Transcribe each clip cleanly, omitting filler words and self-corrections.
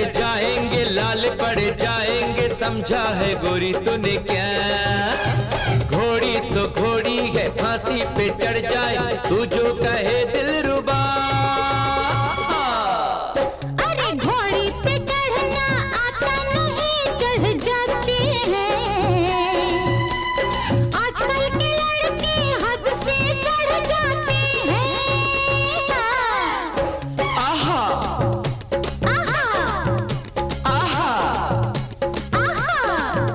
जाएंगे लाल पड़ जाएंगे, समझा है गोरी तूने क्या? घोड़ी तो घोड़ी है फांसी पे चढ़ जाए, तू जो कहे दिलरुबा। अरे घोड़ी पे चढ़ना आता नहीं, चढ़ जाते हैं। आजकल के लड़के हद से बढ़ जाते हैं। आहा आहा आहा आहा।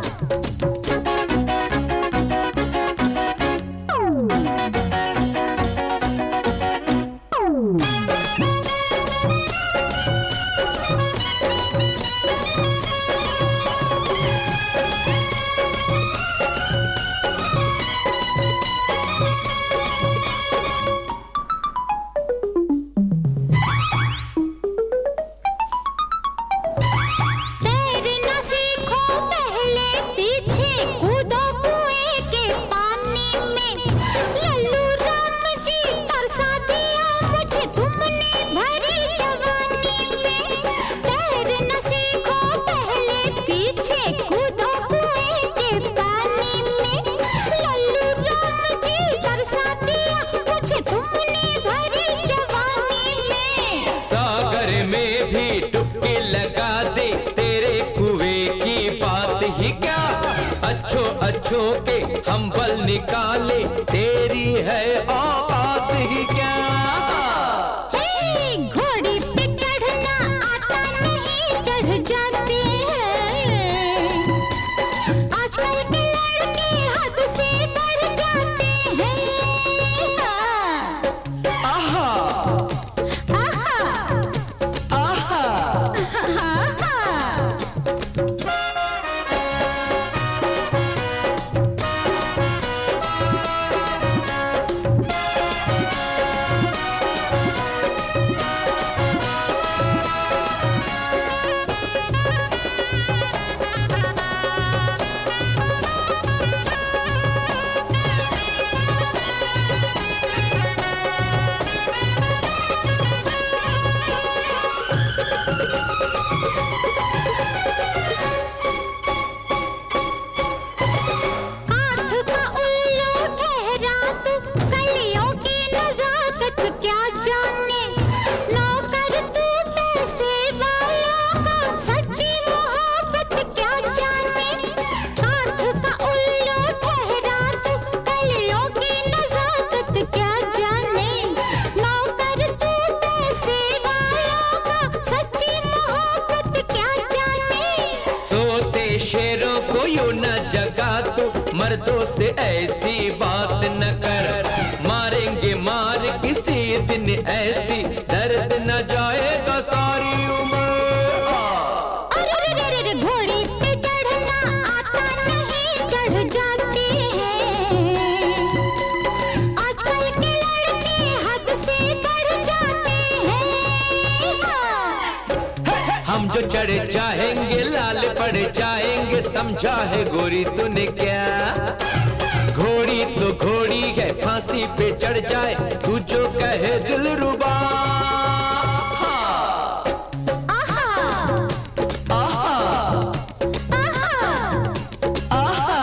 तैरना सीखो पहले पीछे कूदो कुएं के पानी में। लल्लू राम जी तरसा दिया मुझे तुमने भरी जवानी में। तैरना सीखो पहले पीछे कूदो कुएं के पानी में। लल्लू राम जी तरसा दिया मुझे तुमने भरी जवानी में। सागर में भी डुबकी लगा दे, तेरे कुएं की बात ही क्या? अच्छो अच्छो के हम बल निकाले, तेरी है औकात ही क्या? घोड़ी पे चढ़ना आता नहीं, चढ़ जाते हैं। आजकल के लड़के हद से बढ़ जाते हैं। आहा आहा आहा आहा। काठ का उल्लू ठहरा तू, कलियों की नजाकत क्या जाने। नौकर तू पैसे वालों का, सच्ची मोहब्बत क्या जाने। काठ का उल्लू ठहरा तू, कलियों की नजाकत क्या जाने। नौकर तू पैसे वालों का, सच्ची मोहब्बत क्या जाने। सोते शेरों को यूं न जगा तू, मर्दों से ऐसी बात न कर। मारेंगे मार किसी दिन ऐसी, दर्द न जाएगा सारी उम्र। अरे घोड़ी पे चढ़ना आता नहीं, चढ़ जाते हैं। आजकल के लड़के हद से बढ़ जाते हैं। हम जो चढ़ जाएंगे लाल पड़ जाएंगे, समझा है गोरी तूने क्या? घोड़ी तो घोड़ी है फांसी पे चढ़ जाए, तू जो कहे दिलरुबा। आहा आहा आहा आहा।